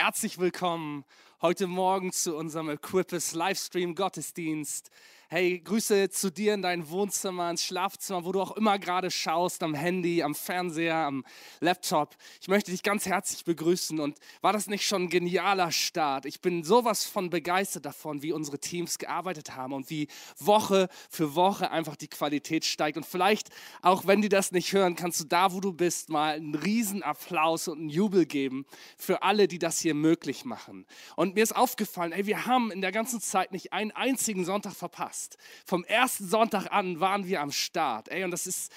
herzlich willkommen heute Morgen zu unserem Equippers Livestream Gottesdienst. Hey, Grüße zu dir in dein Wohnzimmer, ins Schlafzimmer, wo du auch immer gerade schaust, am Handy, am Fernseher, am Laptop. Ich möchte dich ganz herzlich begrüßen und war das nicht schon ein genialer Start? Ich bin sowas von begeistert davon, wie unsere Teams gearbeitet haben und wie Woche für Woche einfach die Qualität steigt. Und vielleicht, auch wenn die das nicht hören, kannst du da, wo du bist, mal einen riesen Applaus und einen Jubel geben für alle, die das hier möglich machen. Und mir ist aufgefallen, wir haben in der ganzen Zeit nicht einen einzigen Sonntag verpasst. Vom ersten Sonntag an waren wir am Start. Und das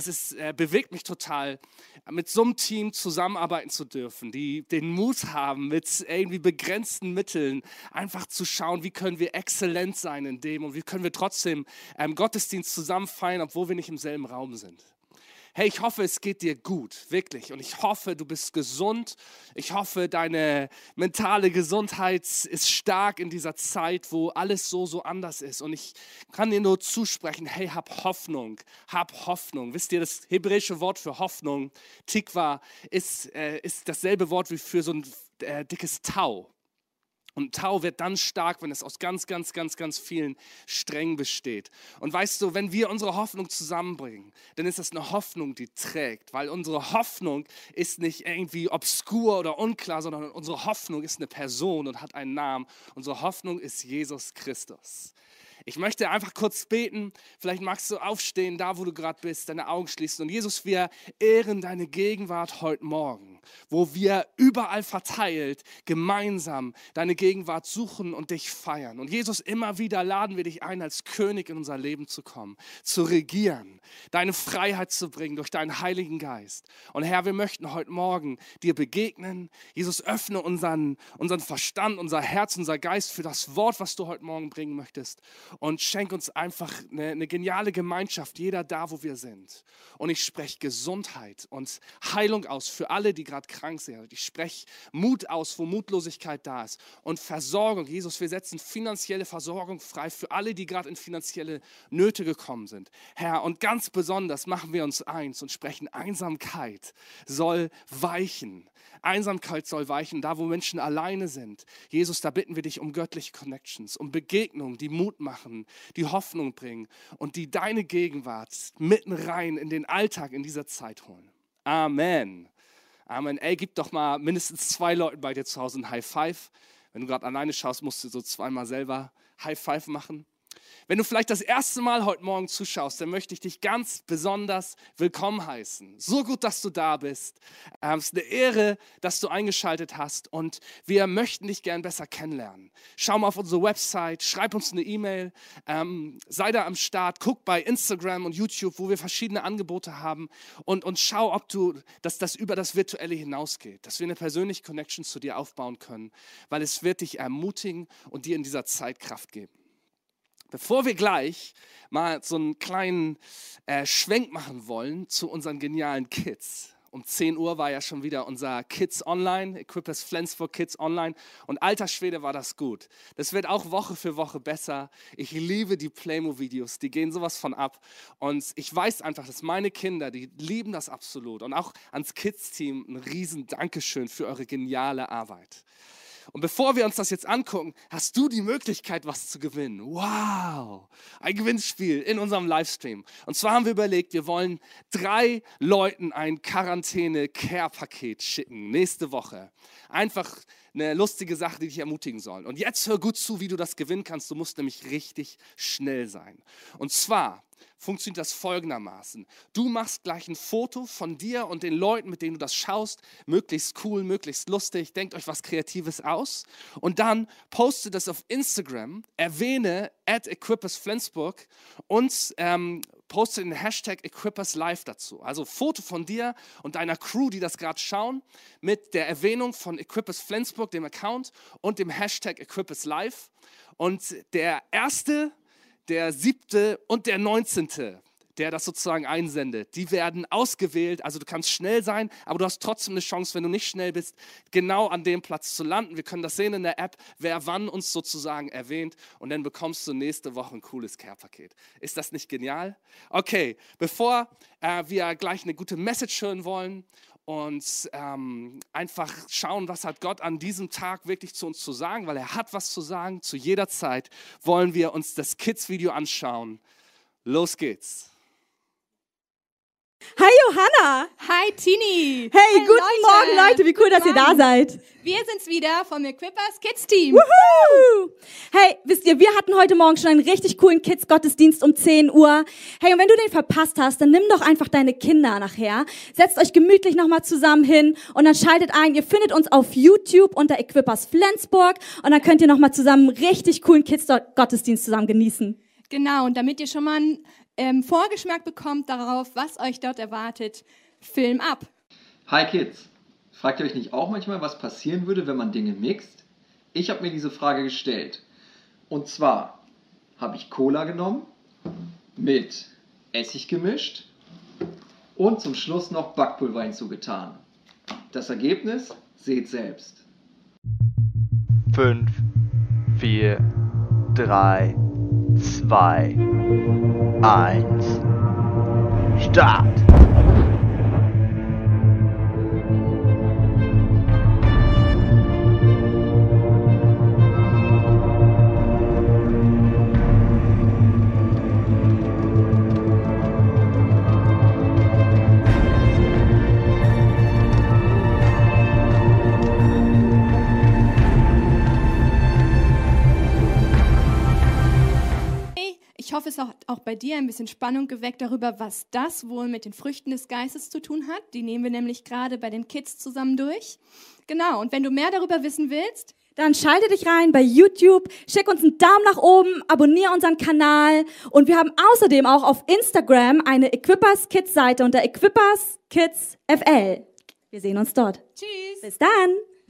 bewegt mich total, mit so einem Team zusammenarbeiten zu dürfen, die den Mut haben, mit irgendwie begrenzten Mitteln einfach zu schauen, wie können wir exzellent sein in dem und wie können wir trotzdem Gottesdienst zusammen feiern, obwohl wir nicht im selben Raum sind. Hey, ich hoffe, es geht dir gut, wirklich. Und ich hoffe, du bist gesund. Ich hoffe, deine mentale Gesundheit ist stark in dieser Zeit, wo alles so anders ist. Und ich kann dir nur zusprechen, hey, hab Hoffnung, hab Hoffnung. Wisst ihr, das hebräische Wort für Hoffnung, Tikva, ist dasselbe Wort wie für so ein dickes Tau. Und Tau wird dann stark, wenn es aus ganz vielen Strängen besteht. Und weißt du, wenn wir unsere Hoffnung zusammenbringen, dann ist das eine Hoffnung, die trägt. Weil unsere Hoffnung ist nicht irgendwie obskur oder unklar, sondern unsere Hoffnung ist eine Person und hat einen Namen. Unsere Hoffnung ist Jesus Christus. Ich möchte einfach kurz beten. Vielleicht magst du aufstehen, da wo du gerade bist, deine Augen schließen. Und Jesus, wir ehren deine Gegenwart heute Morgen, wo wir überall verteilt gemeinsam deine Gegenwart suchen und dich feiern. Und Jesus, immer wieder laden wir dich ein, als König in unser Leben zu kommen, zu regieren, deine Freiheit zu bringen durch deinen Heiligen Geist. Und Herr, wir möchten heute Morgen dir begegnen. Jesus, öffne unseren Verstand, unser Herz, unser Geist für das Wort, was du heute Morgen bringen möchtest. Und schenk uns einfach eine geniale Gemeinschaft, jeder da, wo wir sind. Und ich spreche Gesundheit und Heilung aus für alle, die gerade krank sind. Ich spreche Mut aus, wo Mutlosigkeit da ist. Und Versorgung. Jesus, wir setzen finanzielle Versorgung frei für alle, die gerade in finanzielle Nöte gekommen sind. Herr, und ganz besonders machen wir uns eins und sprechen, Einsamkeit soll weichen. Einsamkeit soll weichen, da wo Menschen alleine sind. Jesus, da bitten wir dich um göttliche Connections, um Begegnungen, die Mut machen, die Hoffnung bringen und die deine Gegenwart mitten rein in den Alltag in dieser Zeit holen. Amen. Amen. Gib doch mal mindestens 2 Leuten bei dir zu Hause ein High Five. Wenn du gerade alleine schaust, musst du so zweimal selber High Five machen. Wenn du vielleicht das erste Mal heute Morgen zuschaust, dann möchte ich dich ganz besonders willkommen heißen. So gut, dass du da bist. Es ist eine Ehre, dass du eingeschaltet hast und wir möchten dich gern besser kennenlernen. Schau mal auf unsere Website, schreib uns eine E-Mail, sei da am Start, guck bei Instagram und YouTube, wo wir verschiedene Angebote haben und schau, dass das über das Virtuelle hinausgeht, dass wir eine persönliche Connection zu dir aufbauen können, weil es wird dich ermutigen und dir in dieser Zeit Kraft geben. Bevor wir gleich mal so einen kleinen Schwenk machen wollen zu unseren genialen Kids. Um 10 Uhr war ja schon wieder unser Kids Online, Equippers Flensburg Kids Online. Und alter Schwede war das gut. Das wird auch Woche für Woche besser. Ich liebe die Playmo-Videos, die gehen sowas von ab. Und ich weiß einfach, dass meine Kinder, die lieben das absolut. Und auch ans Kids-Team ein riesen Dankeschön für eure geniale Arbeit. Und bevor wir uns das jetzt angucken, hast du die Möglichkeit, was zu gewinnen. Wow, ein Gewinnspiel in unserem Livestream. Und zwar haben wir überlegt, wir wollen 3 Leuten ein Quarantäne-Care-Paket schicken, nächste Woche. Einfach eine lustige Sache, die dich ermutigen soll. Und jetzt hör gut zu, wie du das gewinnen kannst. Du musst nämlich richtig schnell sein. Und zwar funktioniert das folgendermaßen. Du machst gleich ein Foto von dir und den Leuten, mit denen du das schaust, möglichst cool, möglichst lustig, denkt euch was Kreatives aus und dann postet das auf Instagram, erwähne @EquippersFlensburg und poste den Hashtag EquippersLive dazu. Also Foto von dir und deiner Crew, die das gerade schauen, mit der Erwähnung von Equippers Flensburg, dem Account und dem Hashtag EquippersLive. Und der 1., der 7. und der 19., der das sozusagen einsendet, die werden ausgewählt. Also du kannst schnell sein, aber du hast trotzdem eine Chance, wenn du nicht schnell bist, genau an dem Platz zu landen. Wir können das sehen in der App, wer wann uns sozusagen erwähnt. Und dann bekommst du nächste Woche ein cooles Care-Paket. Ist das nicht genial? Okay, bevor wir gleich eine gute Message hören wollen und einfach schauen, was hat Gott an diesem Tag wirklich zu uns zu sagen, weil er hat was zu sagen. Zu jeder Zeit wollen wir uns das Kids-Video anschauen. Los geht's. Hi Johanna! Hi Tini! Hey, guten Morgen Leute, wie cool, dass ihr da seid. Wir sind's wieder vom Equippers Kids Team. Woohoo! Hey, wisst ihr, wir hatten heute Morgen schon einen richtig coolen Kids-Gottesdienst um 10 Uhr. Hey, und wenn du den verpasst hast, dann nimm doch einfach deine Kinder nachher. Setzt euch gemütlich nochmal zusammen hin und dann schaltet ein. Ihr findet uns auf YouTube unter Equippers Flensburg und dann könnt ihr nochmal zusammen einen richtig coolen Kids-Gottesdienst zusammen genießen. Genau, und damit ihr schon mal einen Vorgeschmack bekommt darauf, was euch dort erwartet, Film ab. Hi Kids, fragt ihr euch nicht auch manchmal, was passieren würde, wenn man Dinge mixt? Ich habe mir diese Frage gestellt. Und zwar habe ich Cola genommen, mit Essig gemischt und zum Schluss noch Backpulver hinzugetan. Das Ergebnis seht selbst. 5, 4, 3, 2, 1, Start! Ich hoffe, es hat auch bei dir ein bisschen Spannung geweckt darüber, was das wohl mit den Früchten des Geistes zu tun hat. Die nehmen wir nämlich gerade bei den Kids zusammen durch. Genau, und wenn du mehr darüber wissen willst, dann schalte dich rein bei YouTube, schick uns einen Daumen nach oben, abonniere unseren Kanal und wir haben außerdem auch auf Instagram eine Equippers Kids Seite unter Equippers Kids FL. Wir sehen uns dort. tschüss! Bis dann!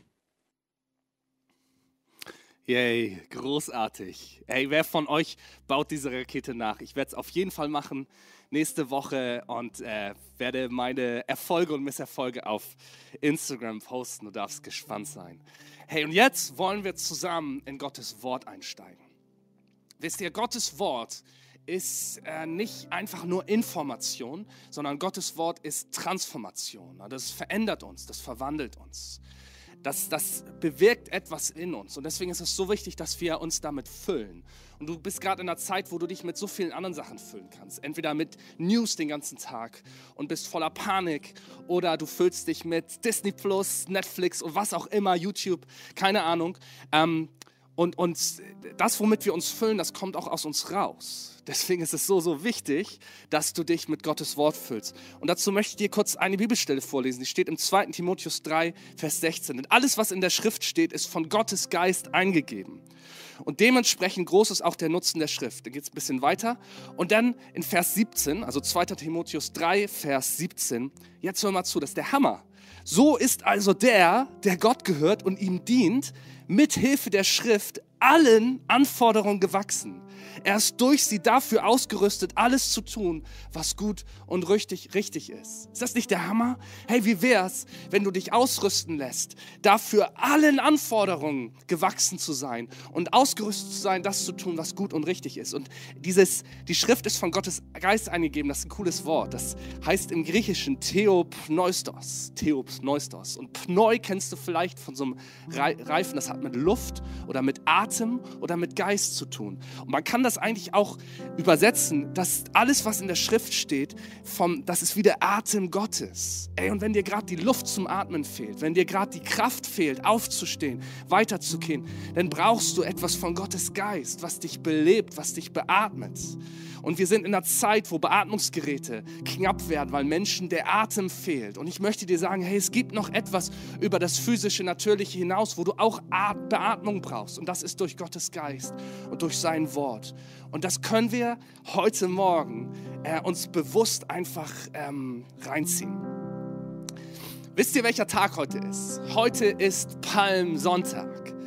Yay, großartig. Hey, wer von euch baut diese Rakete nach? Ich werde es auf jeden Fall machen nächste Woche und werde meine Erfolge und Misserfolge auf Instagram posten. Du darfst gespannt sein. Hey, und jetzt wollen wir zusammen in Gottes Wort einsteigen. Wisst ihr, Gottes Wort ist nicht einfach nur Information, sondern Gottes Wort ist Transformation. Das verändert uns, das verwandelt uns. Das bewirkt etwas in uns und deswegen ist es so wichtig, dass wir uns damit füllen. Und du bist gerade in einer Zeit, wo du dich mit so vielen anderen Sachen füllen kannst. Entweder mit News den ganzen Tag und bist voller Panik oder du füllst dich mit Disney Plus, Netflix und was auch immer, YouTube, keine Ahnung. Und das, womit wir uns füllen, das kommt auch aus uns raus. Deswegen ist es so wichtig, dass du dich mit Gottes Wort füllst. Und dazu möchte ich dir kurz eine Bibelstelle vorlesen. Die steht im 2. Timotheus 3, Vers 16. Denn alles, was in der Schrift steht, ist von Gottes Geist eingegeben. Und dementsprechend groß ist auch der Nutzen der Schrift. Dann geht es ein bisschen weiter. Und dann in Vers 17, also 2. Timotheus 3, Vers 17. Jetzt hör mal zu, das ist der Hammer. So ist also der Gott gehört und ihm dient, mit Hilfe der Schrift allen Anforderungen gewachsen. Er ist durch sie dafür ausgerüstet, alles zu tun, was gut und richtig ist. Ist das nicht der Hammer? Hey, wie wär's, wenn du dich ausrüsten lässt, dafür allen Anforderungen gewachsen zu sein und ausgerüstet zu sein, das zu tun, was gut und richtig ist. Und die Schrift ist von Gottes Geist eingegeben, das ist ein cooles Wort. Das heißt im Griechischen Theopneustos. Und Pneu kennst du vielleicht von so einem Reifen, das hat mit Luft oder mit Atem oder mit Geist zu tun. Und man kann das eigentlich auch übersetzen, dass alles, was in der Schrift steht, das ist wie der Atem Gottes. Ey, und wenn dir gerade die Luft zum Atmen fehlt, wenn dir gerade die Kraft fehlt, aufzustehen, weiterzugehen, dann brauchst du etwas von Gottes Geist, was dich belebt, was dich beatmet. Und wir sind in einer Zeit, wo Beatmungsgeräte knapp werden, weil Menschen der Atem fehlt. Und ich möchte dir sagen, hey, es gibt noch etwas über das physische, natürliche hinaus, wo du auch Beatmung brauchst. Und das ist durch Gottes Geist und durch sein Wort. Und das können wir heute Morgen uns bewusst einfach reinziehen. Wisst ihr, welcher Tag heute ist? Heute ist Palmsonntag.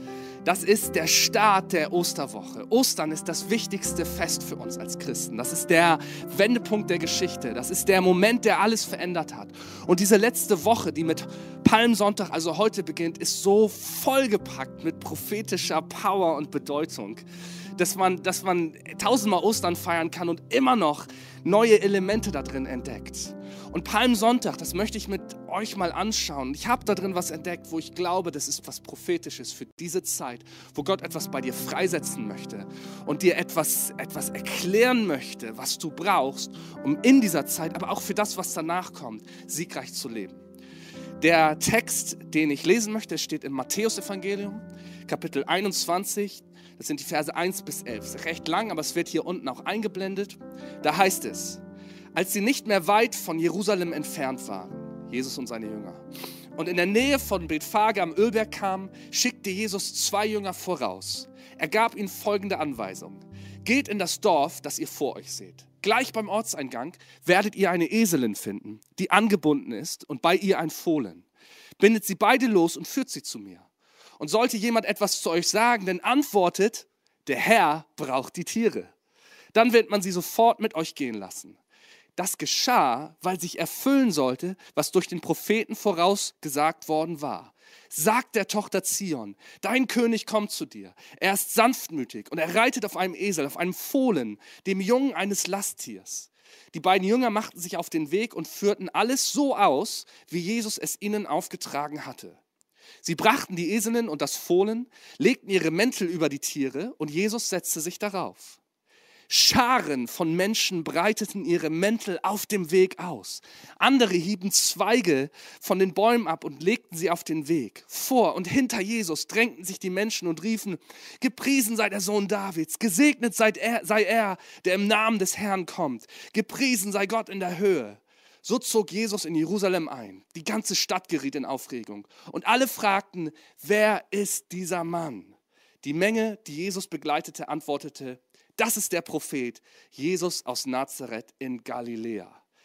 Das ist der Start der Osterwoche. Ostern ist das wichtigste Fest für uns als Christen. Das ist der Wendepunkt der Geschichte. Das ist der Moment, der alles verändert hat. Und diese letzte Woche, die mit Palmsonntag, also heute beginnt, ist so vollgepackt mit prophetischer Power und Bedeutung, dass man 1000-mal Ostern feiern kann und immer noch neue Elemente da drin entdeckt. Und Palmsonntag, das möchte ich mit euch mal anschauen. Ich habe da drin was entdeckt, wo ich glaube, das ist was Prophetisches für diese Zeit, wo Gott etwas bei dir freisetzen möchte und dir etwas erklären möchte, was du brauchst, um in dieser Zeit, aber auch für das, was danach kommt, siegreich zu leben. Der Text, den ich lesen möchte, steht im Matthäus-Evangelium, Kapitel 21. Das sind die Verse 1 bis 11. Das ist recht lang, aber es wird hier unten auch eingeblendet. Da heißt es: Als sie nicht mehr weit von Jerusalem entfernt waren, Jesus und seine Jünger, und in der Nähe von Bethphage am Ölberg kamen, schickte Jesus 2 Jünger voraus. Er gab ihnen folgende Anweisung: Geht in das Dorf, das ihr vor euch seht. Gleich beim Ortseingang werdet ihr eine Eselin finden, die angebunden ist, und bei ihr ein Fohlen. Bindet sie beide los und führt sie zu mir. Und sollte jemand etwas zu euch sagen, dann antwortet: Der Herr braucht die Tiere. Dann wird man sie sofort mit euch gehen lassen. Das geschah, weil sich erfüllen sollte, was durch den Propheten vorausgesagt worden war. Sagt der Tochter Zion: Dein König kommt zu dir. Er ist sanftmütig und er reitet auf einem Esel, auf einem Fohlen, dem Jungen eines Lasttiers. Die beiden Jünger machten sich auf den Weg und führten alles so aus, wie Jesus es ihnen aufgetragen hatte. Sie brachten die Eselin und das Fohlen, legten ihre Mäntel über die Tiere und Jesus setzte sich darauf. Scharen von Menschen breiteten ihre Mäntel auf dem Weg aus. Andere hieben Zweige von den Bäumen ab und legten sie auf den Weg. Vor und hinter Jesus drängten sich die Menschen und riefen: Gepriesen sei der Sohn Davids, gesegnet sei er, der im Namen des Herrn kommt. Gepriesen sei Gott in der Höhe. So zog Jesus in Jerusalem ein. Die ganze Stadt geriet in Aufregung. Und alle fragten: Wer ist dieser Mann? Die Menge, die Jesus begleitete, antwortete: Das ist der Prophet, Jesus aus Nazareth in Galiläa.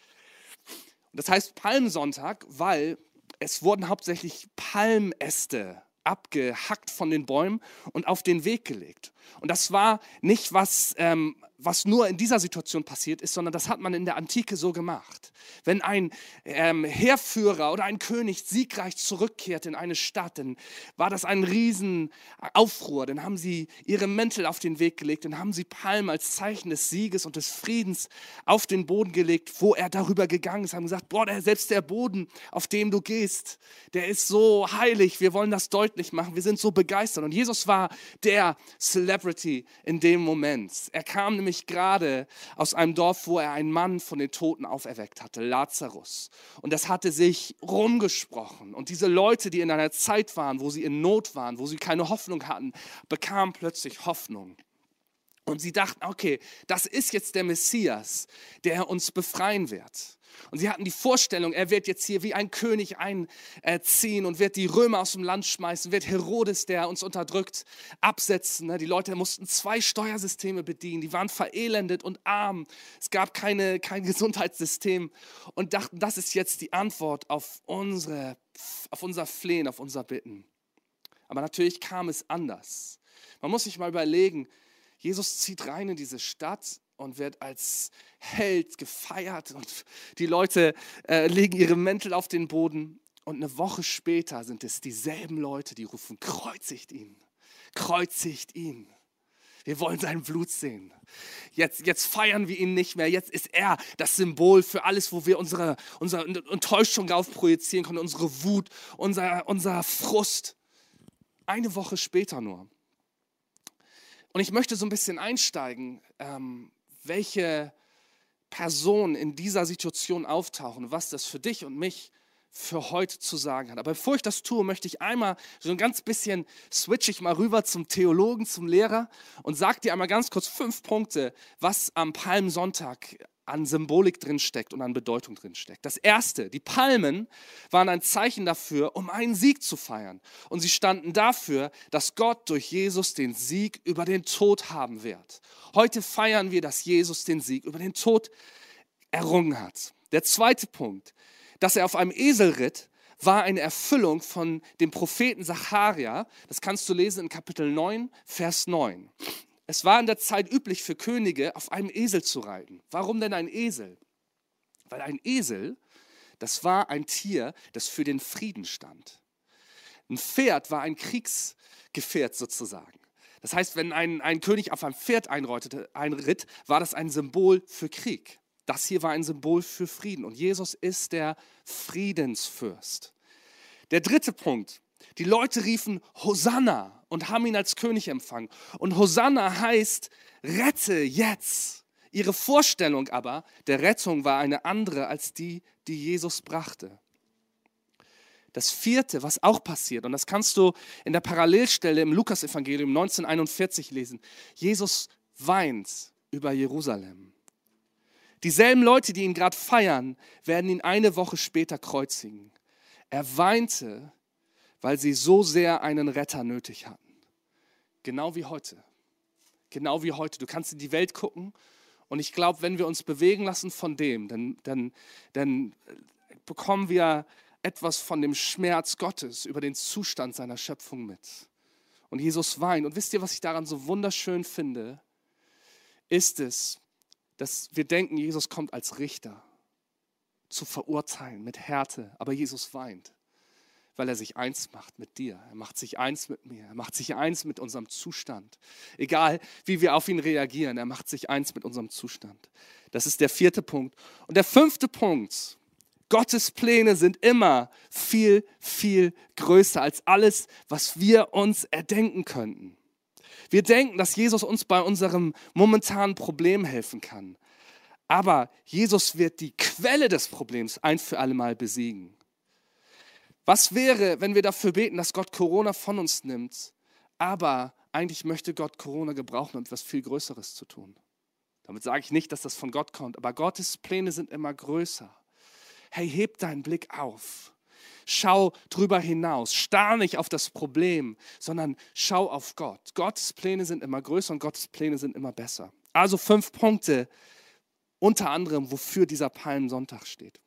Und das heißt Palmsonntag, weil es wurden hauptsächlich Palmäste abgehackt von den Bäumen und auf den Weg gelegt. Und das war nicht was nur in dieser Situation passiert ist, sondern das hat man in der Antike so gemacht. Wenn ein Heerführer oder ein König siegreich zurückkehrt in eine Stadt, dann war das ein Riesenaufruhr. Dann haben sie ihre Mäntel auf den Weg gelegt, dann haben sie Palmen als Zeichen des Sieges und des Friedens auf den Boden gelegt, wo er darüber gegangen ist. Haben gesagt: Selbst der Boden, auf dem du gehst, der ist so heilig. Wir wollen das deutlich machen. Wir sind so begeistert. Und Jesus war der Celebrity in dem Moment. Er kam nämlich gerade aus einem Dorf, wo er einen Mann von den Toten auferweckt hatte, Lazarus. Und das hatte sich rumgesprochen. Und diese Leute, die in einer Zeit waren, wo sie in Not waren, wo sie keine Hoffnung hatten, bekamen plötzlich Hoffnung. Und sie dachten: Okay, das ist jetzt der Messias, der uns befreien wird. Und sie hatten die Vorstellung, er wird jetzt hier wie ein König einziehen und wird die Römer aus dem Land schmeißen, wird Herodes, der uns unterdrückt, absetzen. Die Leute mussten 2 Steuersysteme bedienen, die waren verelendet und arm. Es gab kein Gesundheitssystem und dachten, das ist jetzt die Antwort auf unser Flehen, auf unser Bitten. Aber natürlich kam es anders. Man muss sich mal überlegen, Jesus zieht rein in diese Stadt und wird als Held gefeiert und die Leute legen ihre Mäntel auf den Boden und eine Woche später sind es dieselben Leute, die rufen: Kreuzigt ihn, kreuzigt ihn. Wir wollen sein Blut sehen. Jetzt feiern wir ihn nicht mehr. Jetzt ist er das Symbol für alles, wo wir unsere Enttäuschung drauf projizieren können, unsere Wut, unser Frust. Eine Woche später nur. Und ich möchte so ein bisschen einsteigen, welche Personen in dieser Situation auftauchen, was das für dich und mich für heute zu sagen hat. Aber bevor ich das tue, möchte ich einmal so ein ganz bisschen, switche ich mal rüber zum Theologen, zum Lehrer und sage dir einmal ganz kurz 5 Punkte, was am Palmsonntag an Symbolik drinsteckt und an Bedeutung drinsteckt. Das erste: Die Palmen waren ein Zeichen dafür, um einen Sieg zu feiern. Und sie standen dafür, dass Gott durch Jesus den Sieg über den Tod haben wird. Heute feiern wir, dass Jesus den Sieg über den Tod errungen hat. Der zweite Punkt: Dass er auf einem Esel ritt, war eine Erfüllung von dem Propheten Sacharja. Das kannst du lesen in Kapitel 9, Vers 9. Es war in der Zeit üblich für Könige, auf einem Esel zu reiten. Warum denn ein Esel? Weil ein Esel, das war ein Tier, das für den Frieden stand. Ein Pferd war ein Kriegsgefährt sozusagen. Das heißt, wenn ein König auf einem Pferd einritt, war das ein Symbol für Krieg. Das hier war ein Symbol für Frieden. Und Jesus ist der Friedensfürst. Der dritte Punkt. Die Leute riefen Hosanna und haben ihn als König empfangen. Und Hosanna heißt, rette jetzt. Ihre Vorstellung aber der Rettung war eine andere als die, die Jesus brachte. Das vierte, was auch passiert, und das kannst du in der Parallelstelle im Lukas-Evangelium 1941 lesen. Jesus weint über Jerusalem. Dieselben Leute, die ihn gerade feiern, werden ihn eine Woche später kreuzigen. Er weinte, weil sie so sehr einen Retter nötig hatten. Genau wie heute. Genau wie heute. Du kannst in die Welt gucken und ich glaube, wenn wir uns bewegen lassen von dem, dann bekommen wir etwas von dem Schmerz Gottes über den Zustand seiner Schöpfung mit. Und Jesus weint. Und wisst ihr, was ich daran so wunderschön finde? Ist es, dass wir denken, Jesus kommt als Richter zu verurteilen mit Härte. Aber Jesus weint, weil er sich eins macht mit dir. Er macht sich eins mit mir. Er macht sich eins mit unserem Zustand. Egal, wie wir auf ihn reagieren, er macht sich eins mit unserem Zustand. Das ist der vierte Punkt. Und der fünfte Punkt: Gottes Pläne sind immer viel, viel größer als alles, was wir uns erdenken könnten. Wir denken, dass Jesus uns bei unserem momentanen Problem helfen kann. Aber Jesus wird die Quelle des Problems ein für alle Mal besiegen. Was wäre, wenn wir dafür beten, dass Gott Corona von uns nimmt, aber eigentlich möchte Gott Corona gebrauchen, um etwas viel Größeres zu tun? Damit sage ich nicht, dass das von Gott kommt, aber Gottes Pläne sind immer größer. Hey, heb deinen Blick auf. Schau drüber hinaus. Starr nicht auf das Problem, sondern schau auf Gott. Gottes Pläne sind immer größer und Gottes Pläne sind immer besser. Also 5 Punkte, unter anderem, wofür dieser Palmsonntag steht.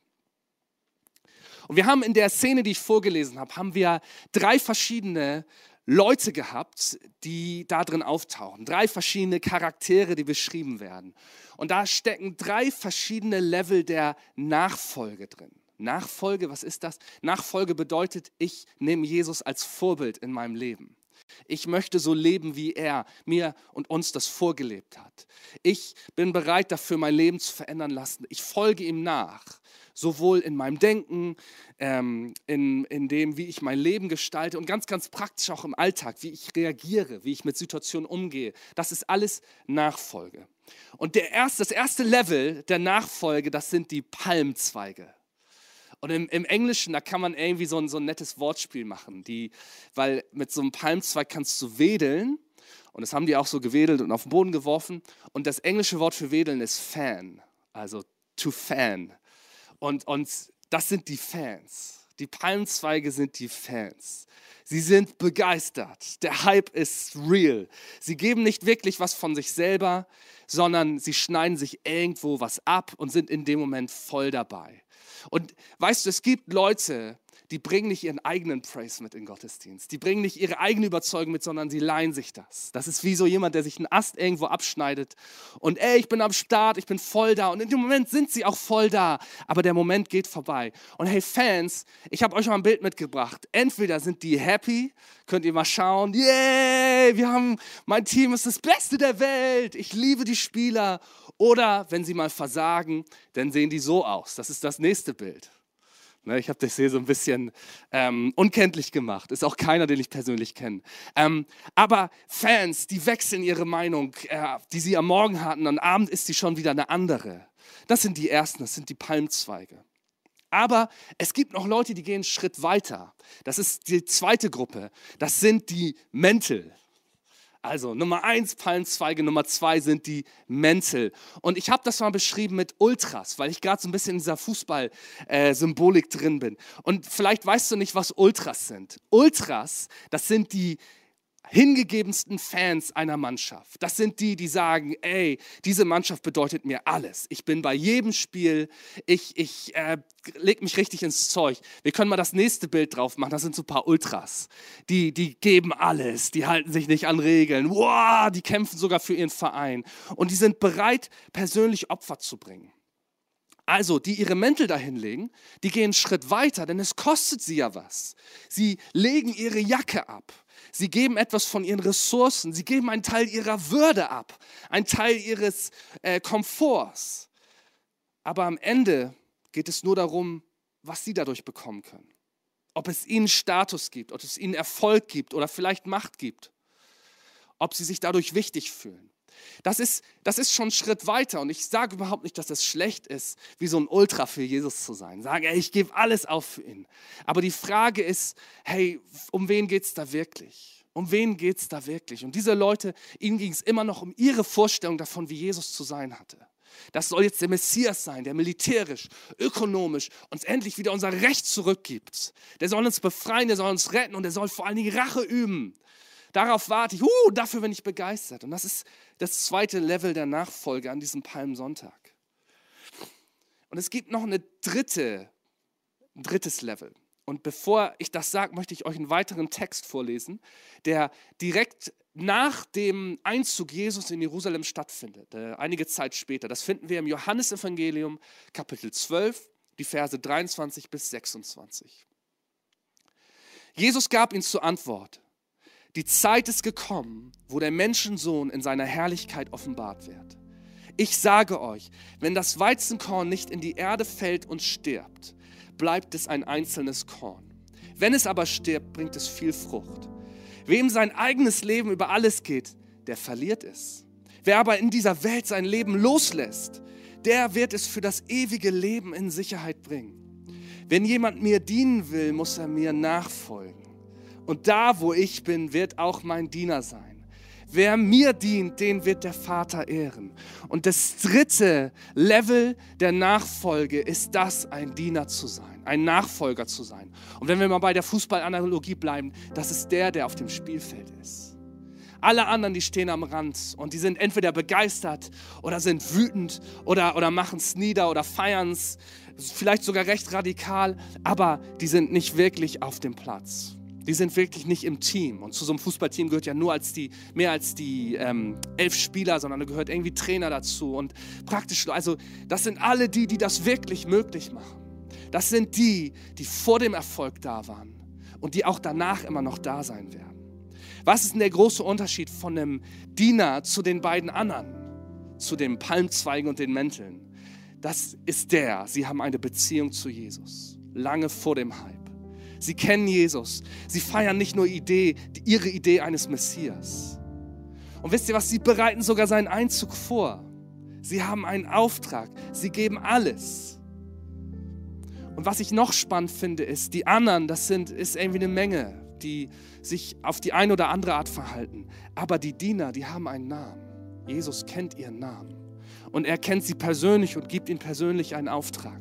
Und wir haben in der Szene, die ich vorgelesen habe, haben wir 3 verschiedene Leute gehabt, die da drin auftauchen. 3 verschiedene Charaktere, die beschrieben werden. Und da stecken 3 verschiedene Level der Nachfolge drin. Nachfolge, was ist das? Nachfolge bedeutet, ich nehme Jesus als Vorbild in meinem Leben. Ich möchte so leben, wie er mir und uns das vorgelebt hat. Ich bin bereit dafür, mein Leben zu verändern lassen. Ich folge ihm nach. Sowohl in meinem Denken, in dem, wie ich mein Leben gestalte und ganz, ganz praktisch auch im Alltag, wie ich reagiere, wie ich mit Situationen umgehe. Das ist alles Nachfolge. Und das erste Level der Nachfolge, das sind die Palmzweige. Und im Englischen, da kann man irgendwie so ein nettes Wortspiel machen, weil mit so einem Palmzweig kannst du wedeln. Und das haben die auch so gewedelt und auf den Boden geworfen. Und das englische Wort für wedeln ist fan, also to fan. Und das sind die Fans. Die Palmzweige sind die Fans. Sie sind begeistert. Der Hype ist real. Sie geben nicht wirklich was von sich selber, sondern sie schneiden sich irgendwo was ab und sind in dem Moment voll dabei. Und weißt du, es gibt Leute, die bringen nicht ihren eigenen Praise mit in den Gottesdienst. Die bringen nicht ihre eigene Überzeugung mit, sondern sie leihen sich das. Das ist wie so jemand, der sich einen Ast irgendwo abschneidet und ich bin am Start, ich bin voll da. Und in dem Moment sind sie auch voll da, aber der Moment geht vorbei. Und hey Fans, ich habe euch mal ein Bild mitgebracht. Entweder sind die happy, könnt ihr mal schauen, yay, mein Team ist das Beste der Welt, ich liebe die Spieler. Oder wenn sie mal versagen, dann sehen die so aus. Das ist das nächste Bild. Ich habe das hier so ein bisschen unkenntlich gemacht. Ist auch keiner, den ich persönlich kenne. Aber Fans, die wechseln ihre Meinung, die sie am Morgen hatten. Am Abend ist sie schon wieder eine andere. Das sind die Ersten, das sind die Palmzweige. Aber es gibt noch Leute, die gehen einen Schritt weiter. Das ist die zweite Gruppe. Das sind die Mäntel. Also Nummer 1 Palmzweige, Nummer 2 sind die Mäntel. Und ich habe das mal beschrieben mit Ultras, weil ich gerade so ein bisschen in dieser Fußball-Symbolik drin bin. Und vielleicht weißt du nicht, was Ultras sind. Ultras, das sind die hingegebensten Fans einer Mannschaft. Das sind die, die sagen, ey, diese Mannschaft bedeutet mir alles. Ich bin bei jedem Spiel, ich leg mich richtig ins Zeug. Wir können mal das nächste Bild drauf machen, das sind so ein paar Ultras. Die geben alles, die halten sich nicht an Regeln. Wow, die kämpfen sogar für ihren Verein. Und die sind bereit, persönlich Opfer zu bringen. Also, die ihre Mäntel dahinlegen, die gehen einen Schritt weiter, denn es kostet sie ja was. Sie legen ihre Jacke ab. Sie geben etwas von ihren Ressourcen. Sie geben einen Teil ihrer Würde ab, einen Teil ihres Komforts. Aber am Ende geht es nur darum, was sie dadurch bekommen können. Ob es ihnen Status gibt, ob es ihnen Erfolg gibt oder vielleicht Macht gibt. Ob sie sich dadurch wichtig fühlen. Das ist schon ein Schritt weiter und ich sage überhaupt nicht, dass es schlecht ist, wie so ein Ultra für Jesus zu sein. Sagen, ey, ich gebe alles auf für ihn. Aber die Frage ist, hey, um wen geht es da wirklich? Um wen geht es da wirklich? Und diese Leute, ihnen ging es immer noch um ihre Vorstellung davon, wie Jesus zu sein hatte. Das soll jetzt der Messias sein, der militärisch, ökonomisch uns endlich wieder unser Recht zurückgibt. Der soll uns befreien, der soll uns retten und der soll vor allen Dingen Rache üben. Darauf warte ich, dafür bin ich begeistert. Und das ist das zweite Level der Nachfolge an diesem Palmsonntag. Und es gibt noch ein drittes Level. Und bevor ich das sage, möchte ich euch einen weiteren Text vorlesen, der direkt nach dem Einzug Jesus in Jerusalem stattfindet, einige Zeit später. Das finden wir im Johannesevangelium, Kapitel 12, die Verse 23 bis 26. Jesus gab ihnen zur Antwort: Die Zeit ist gekommen, wo der Menschensohn in seiner Herrlichkeit offenbart wird. Ich sage euch, wenn das Weizenkorn nicht in die Erde fällt und stirbt, bleibt es ein einzelnes Korn. Wenn es aber stirbt, bringt es viel Frucht. Wem sein eigenes Leben über alles geht, der verliert es. Wer aber in dieser Welt sein Leben loslässt, der wird es für das ewige Leben in Sicherheit bringen. Wenn jemand mir dienen will, muss er mir nachfolgen. Und da, wo ich bin, wird auch mein Diener sein. Wer mir dient, den wird der Vater ehren. Und das dritte Level der Nachfolge ist das, ein Diener zu sein, ein Nachfolger zu sein. Und wenn wir mal bei der Fußballanalogie bleiben, das ist der auf dem Spielfeld ist. Alle anderen, die stehen am Rand und die sind entweder begeistert oder sind wütend oder machen es nieder oder feiern es, vielleicht sogar recht radikal, aber die sind nicht wirklich auf dem Platz. Die sind wirklich nicht im Team. Und zu so einem Fußballteam gehört ja mehr als die 11 Spieler, sondern da gehört irgendwie Trainer dazu. Und praktisch, also das sind alle die das wirklich möglich machen. Das sind die vor dem Erfolg da waren und die auch danach immer noch da sein werden. Was ist denn der große Unterschied von einem Diener zu den beiden anderen, zu den Palmzweigen und den Mänteln? Das ist sie haben eine Beziehung zu Jesus, lange vor dem Hype. Sie kennen Jesus. Sie feiern nicht nur ihre Idee eines Messias. Und wisst ihr was? Sie bereiten sogar seinen Einzug vor. Sie haben einen Auftrag. Sie geben alles. Und was ich noch spannend finde, ist, die anderen, ist irgendwie eine Menge, die sich auf die eine oder andere Art verhalten. Aber die Diener, die haben einen Namen. Jesus kennt ihren Namen. Und er kennt sie persönlich und gibt ihnen persönlich einen Auftrag.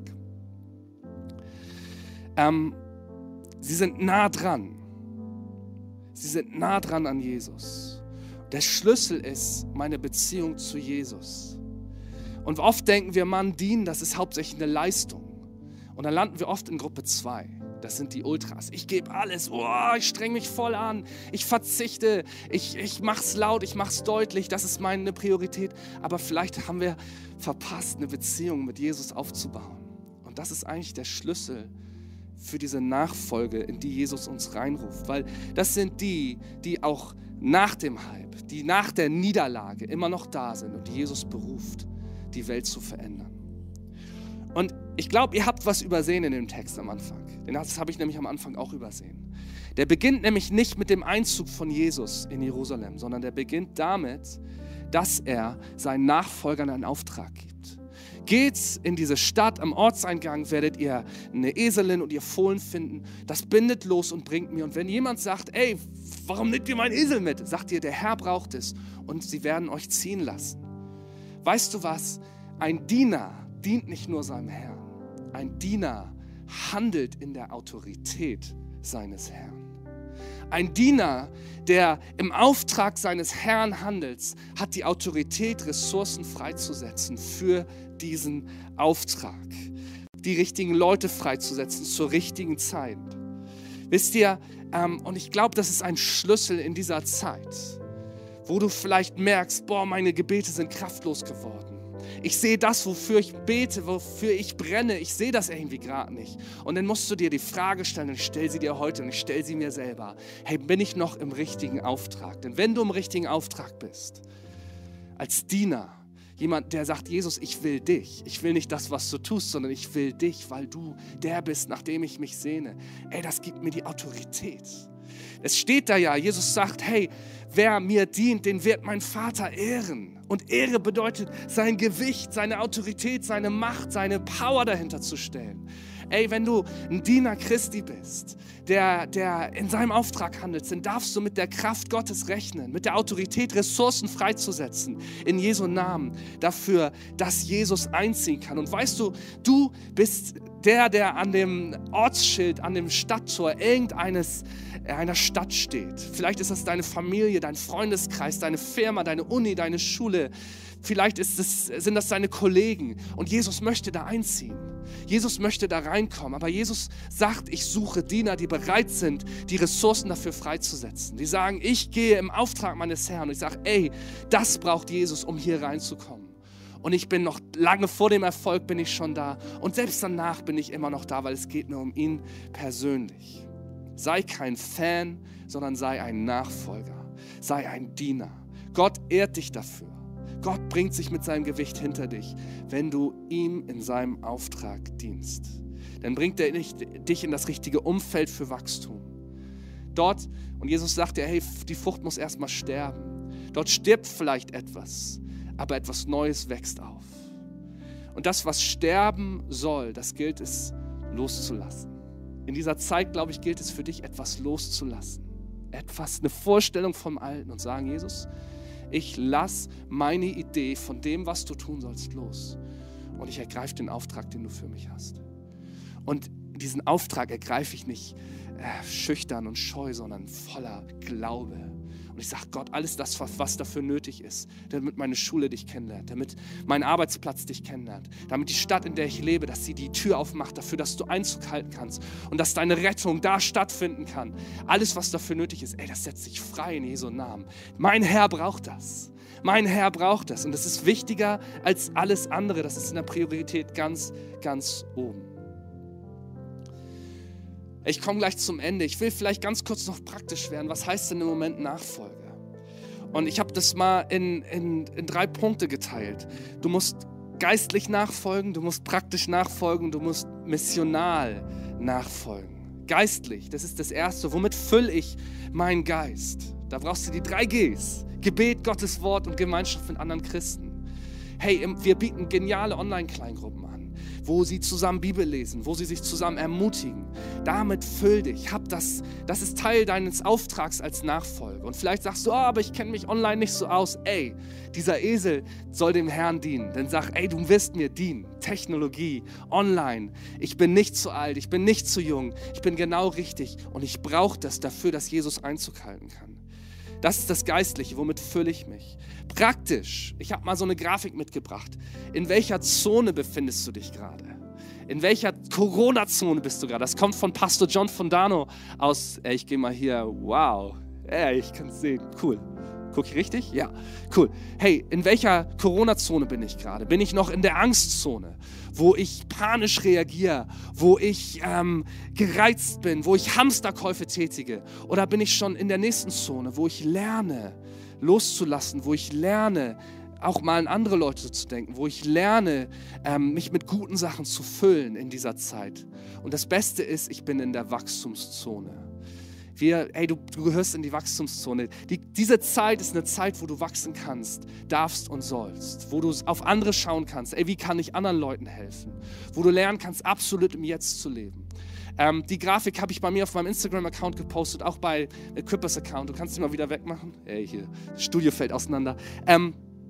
Sie sind nah dran. Sie sind nah dran an Jesus. Der Schlüssel ist meine Beziehung zu Jesus. Und oft denken wir, Mann, dienen, das ist hauptsächlich eine Leistung. Und dann landen wir oft in Gruppe 2. Das sind die Ultras. Ich gebe alles. Ich streng mich voll an. Ich verzichte. Ich mach's laut. Ich mach's deutlich. Das ist meine Priorität. Aber vielleicht haben wir verpasst, eine Beziehung mit Jesus aufzubauen. Und das ist eigentlich der Schlüssel für diese Nachfolge, in die Jesus uns reinruft. Weil das sind die auch nach dem Hype, die nach der Niederlage immer noch da sind und die Jesus beruft, die Welt zu verändern. Und ich glaube, ihr habt was übersehen in dem Text am Anfang. Das habe ich nämlich am Anfang auch übersehen. Der beginnt nämlich nicht mit dem Einzug von Jesus in Jerusalem, sondern der beginnt damit, dass er seinen Nachfolgern einen Auftrag gibt. Geht in diese Stadt, am Ortseingang werdet ihr eine Eselin und ihr Fohlen finden. Das bindet los und bringt mir. Und wenn jemand sagt, ey, warum nehmt ihr meinen Esel mit? Sagt ihr, der Herr braucht es und sie werden euch ziehen lassen. Weißt du was? Ein Diener dient nicht nur seinem Herrn. Ein Diener handelt in der Autorität seines Herrn. Ein Diener, der im Auftrag seines Herrn handelt, hat die Autorität, Ressourcen freizusetzen für diesen Auftrag. Die richtigen Leute freizusetzen zur richtigen Zeit. Wisst ihr, und ich glaube, das ist ein Schlüssel in dieser Zeit, wo du vielleicht merkst, boah, meine Gebete sind kraftlos geworden. Ich sehe das, wofür ich bete, wofür ich brenne, ich sehe das irgendwie gerade nicht. Und dann musst du dir die Frage stellen, und ich stelle sie dir heute und ich stelle sie mir selber. Hey, bin ich noch im richtigen Auftrag? Denn wenn du im richtigen Auftrag bist, als Diener, jemand, der sagt, Jesus, ich will dich. Ich will nicht das, was du tust, sondern ich will dich, weil du der bist, nach dem ich mich sehne. Ey, das gibt mir die Autorität. Es steht da ja, Jesus sagt, hey, wer mir dient, den wird mein Vater ehren. Und Ehre bedeutet, sein Gewicht, seine Autorität, seine Macht, seine Power dahinter zu stellen. Ey, wenn du ein Diener Christi bist, der in seinem Auftrag handelt, dann darfst du mit der Kraft Gottes rechnen, mit der Autorität, Ressourcen freizusetzen, in Jesu Namen, dafür, dass Jesus einziehen kann. Und weißt du, du bist der an dem Ortsschild, an dem Stadttor einer Stadt steht. Vielleicht ist das deine Familie, dein Freundeskreis, deine Firma, deine Uni, deine Schule. Vielleicht sind das deine Kollegen. Und Jesus möchte da einziehen. Jesus möchte da reinkommen. Aber Jesus sagt, ich suche Diener, die bereit sind, die Ressourcen dafür freizusetzen. Die sagen, ich gehe im Auftrag meines Herrn. Und ich sage, ey, das braucht Jesus, um hier reinzukommen. Und ich bin noch lange vor dem Erfolg, bin ich schon da. Und selbst danach bin ich immer noch da, weil es geht nur um ihn persönlich. Sei kein Fan, sondern sei ein Nachfolger. Sei ein Diener. Gott ehrt dich dafür. Gott bringt sich mit seinem Gewicht hinter dich, wenn du ihm in seinem Auftrag dienst. Dann bringt er dich in das richtige Umfeld für Wachstum. Dort, und Jesus sagt ja, hey, die Frucht muss erstmal sterben. Dort stirbt vielleicht etwas, aber etwas Neues wächst auf. Und das, was sterben soll, das gilt es loszulassen. In dieser Zeit, glaube ich, gilt es für dich, etwas loszulassen. Eine Vorstellung vom Alten und sagen, Jesus, ich lasse meine Idee von dem, was du tun sollst, los. Und ich ergreife den Auftrag, den du für mich hast. Und diesen Auftrag ergreife ich nicht schüchtern und scheu, sondern voller Glaube. Und ich sage, Gott, alles das, was dafür nötig ist, damit meine Schule dich kennenlernt, damit mein Arbeitsplatz dich kennenlernt, damit die Stadt, in der ich lebe, dass sie die Tür aufmacht dafür, dass du Einzug halten kannst und dass deine Rettung da stattfinden kann. Alles, was dafür nötig ist, ey, das setzt dich frei in Jesu Namen. Mein Herr braucht das. Mein Herr braucht das. Und das ist wichtiger als alles andere. Das ist in der Priorität ganz, ganz oben. Ich komme gleich zum Ende. Ich will vielleicht ganz kurz noch praktisch werden. Was heißt denn im Moment Nachfolge? Und ich habe das mal in 3 Punkte geteilt. Du musst geistlich nachfolgen, du musst praktisch nachfolgen, du musst missional nachfolgen. Geistlich, das ist das Erste. Womit fülle ich meinen Geist? Da brauchst du die 3 Gs. Gebet, Gottes Wort und Gemeinschaft mit anderen Christen. Hey, wir bieten geniale Online-Kleingruppen an, wo sie zusammen Bibel lesen, wo sie sich zusammen ermutigen. Damit füll dich. Das ist Teil deines Auftrags als Nachfolger. Und vielleicht sagst du, aber ich kenne mich online nicht so aus. Ey, dieser Esel soll dem Herrn dienen. Dann sag, ey, du wirst mir dienen. Technologie, online. Ich bin nicht zu alt, ich bin nicht zu jung. Ich bin genau richtig. Und ich brauche das dafür, dass Jesus Einzug halten kann. Das ist das Geistliche, womit fülle ich mich. Praktisch, ich habe mal so eine Grafik mitgebracht. In welcher Zone befindest du dich gerade? In welcher Corona-Zone bist du gerade? Das kommt von Pastor John Fondano aus, ich gehe mal hier, wow, ich kann es sehen, cool. Guck ich richtig? Ja, cool. Hey, in welcher Corona-Zone bin ich gerade? Bin ich noch in der Angstzone, wo ich panisch reagiere, wo ich gereizt bin, wo ich Hamsterkäufe tätige? Oder bin ich schon in der nächsten Zone, wo ich lerne, loszulassen, wo ich lerne, auch mal an andere Leute zu denken, wo ich lerne, mich mit guten Sachen zu füllen in dieser Zeit? Und das Beste ist, ich bin in der Wachstumszone. Du gehörst in die Wachstumszone. Diese Zeit ist eine Zeit, wo du wachsen kannst, darfst und sollst. Wo du auf andere schauen kannst. Wie kann ich anderen Leuten helfen? Wo du lernen kannst, absolut im Jetzt zu leben. Die Grafik habe ich bei mir auf meinem Instagram-Account gepostet, auch bei Equippers-Account. Du kannst sie mal wieder wegmachen. Hier, das Studio fällt auseinander.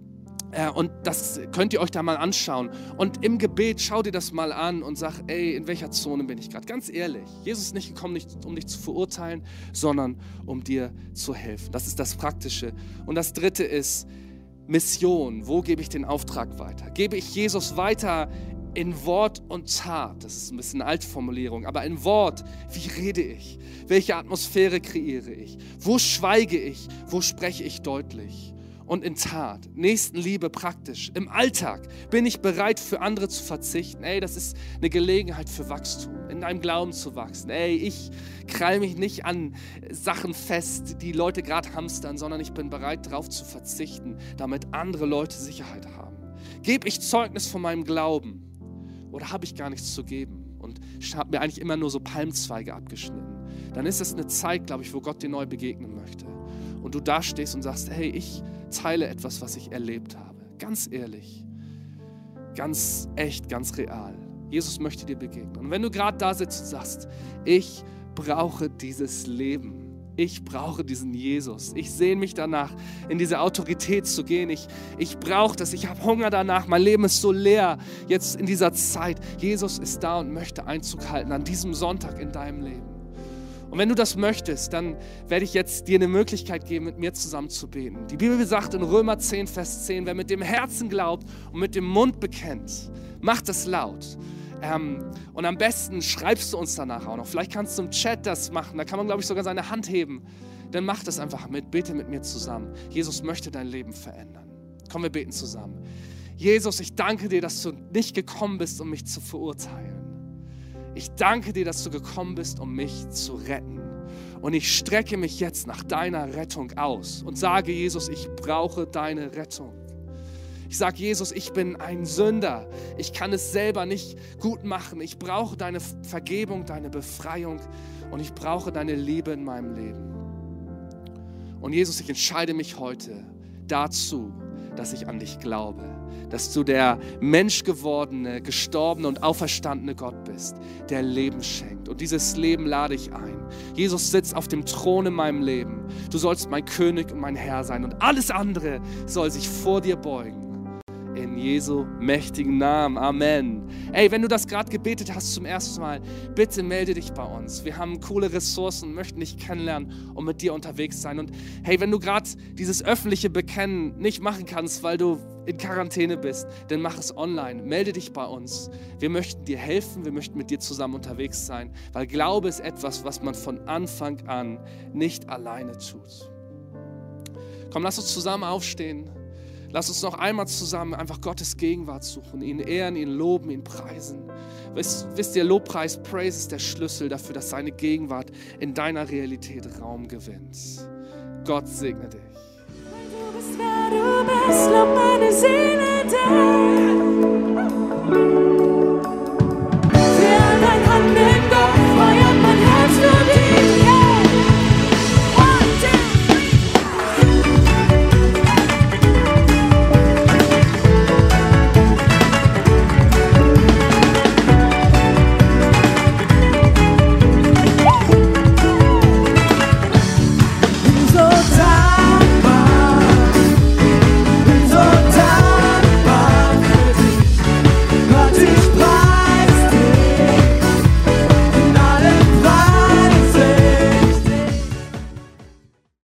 Und das könnt ihr euch da mal anschauen. Und im Gebet schau dir das mal an und sag, ey, in welcher Zone bin ich gerade? Ganz ehrlich, Jesus ist nicht gekommen, um dich zu verurteilen, sondern um dir zu helfen. Das ist das Praktische. Und das Dritte ist Mission. Wo gebe ich den Auftrag weiter? Gebe ich Jesus weiter in Wort und Tat? Das ist ein bisschen eine Altformulierung, aber in Wort, wie rede ich? Welche Atmosphäre kreiere ich? Wo schweige ich? Wo spreche ich deutlich? Und in Tat, Nächstenliebe praktisch, im Alltag bin ich bereit, für andere zu verzichten. Ey, das ist eine Gelegenheit für Wachstum, in deinem Glauben zu wachsen. Ey, ich krall mich nicht an Sachen fest, die Leute gerade hamstern, sondern ich bin bereit, darauf zu verzichten, damit andere Leute Sicherheit haben. Gebe ich Zeugnis von meinem Glauben oder habe ich gar nichts zu geben und habe mir eigentlich immer nur so Palmzweige abgeschnitten? Dann ist es eine Zeit, glaube ich, wo Gott dir neu begegnen möchte. Und du da stehst und sagst, hey, ich teile etwas, was ich erlebt habe. Ganz ehrlich, ganz echt, ganz real. Jesus möchte dir begegnen. Und wenn du gerade da sitzt und sagst, ich brauche dieses Leben. Ich brauche diesen Jesus. Ich sehne mich danach, in diese Autorität zu gehen. Ich brauche das. Ich habe Hunger danach. Mein Leben ist so leer jetzt in dieser Zeit. Jesus ist da und möchte Einzug halten an diesem Sonntag in deinem Leben. Und wenn du das möchtest, dann werde ich jetzt dir eine Möglichkeit geben, mit mir zusammen zu beten. Die Bibel sagt in Römer 10, Vers 10, wer mit dem Herzen glaubt und mit dem Mund bekennt, macht das laut. Und am besten schreibst du uns danach auch noch. Vielleicht kannst du im Chat das machen, da kann man, glaube ich, sogar seine Hand heben. Dann mach das einfach mit, bete mit mir zusammen. Jesus möchte dein Leben verändern. Komm, wir beten zusammen. Jesus, ich danke dir, dass du nicht gekommen bist, um mich zu verurteilen. Ich danke dir, dass du gekommen bist, um mich zu retten. Und ich strecke mich jetzt nach deiner Rettung aus und sage, Jesus, ich brauche deine Rettung. Ich sage, Jesus, ich bin ein Sünder. Ich kann es selber nicht gut machen. Ich brauche deine Vergebung, deine Befreiung und ich brauche deine Liebe in meinem Leben. Und Jesus, ich entscheide mich heute dazu, dass ich an dich glaube, dass du der menschgewordene, gestorbene und auferstandene Gott bist, der Leben schenkt. Und dieses Leben lade ich ein. Jesus sitzt auf dem Thron in meinem Leben. Du sollst mein König und mein Herr sein und alles andere soll sich vor dir beugen. In Jesu mächtigen Namen. Amen. Ey, wenn du das gerade gebetet hast zum ersten Mal, bitte melde dich bei uns. Wir haben coole Ressourcen, möchten dich kennenlernen und mit dir unterwegs sein. Und hey, wenn du gerade dieses öffentliche Bekennen nicht machen kannst, weil du in Quarantäne bist, dann mach es online. Melde dich bei uns. Wir möchten dir helfen, wir möchten mit dir zusammen unterwegs sein, weil Glaube ist etwas, was man von Anfang an nicht alleine tut. Komm, lass uns zusammen aufstehen. Lass uns noch einmal zusammen einfach Gottes Gegenwart suchen, ihn ehren, ihn loben, ihn preisen. Wisst ihr, Lobpreis, Praise ist der Schlüssel dafür, dass seine Gegenwart in deiner Realität Raum gewinnt. Gott segne dich. Du bist, wer du bist, lob meine Seele dich.